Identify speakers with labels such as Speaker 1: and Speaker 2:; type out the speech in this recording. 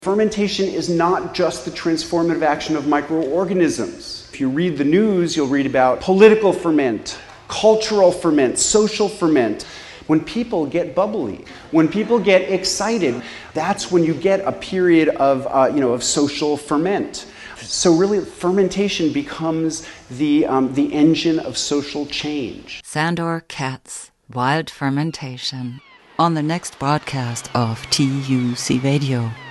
Speaker 1: Fermentation is not just the transformative action of microorganisms. If you read the news, you'll read about political ferment, cultural ferment, social ferment. When people get bubbly, when people get excited, that's when you get a period of social ferment. So really, fermentation becomes the engine of social change.
Speaker 2: Sandor Katz, Wild Fermentation, on the next broadcast of TUC Radio.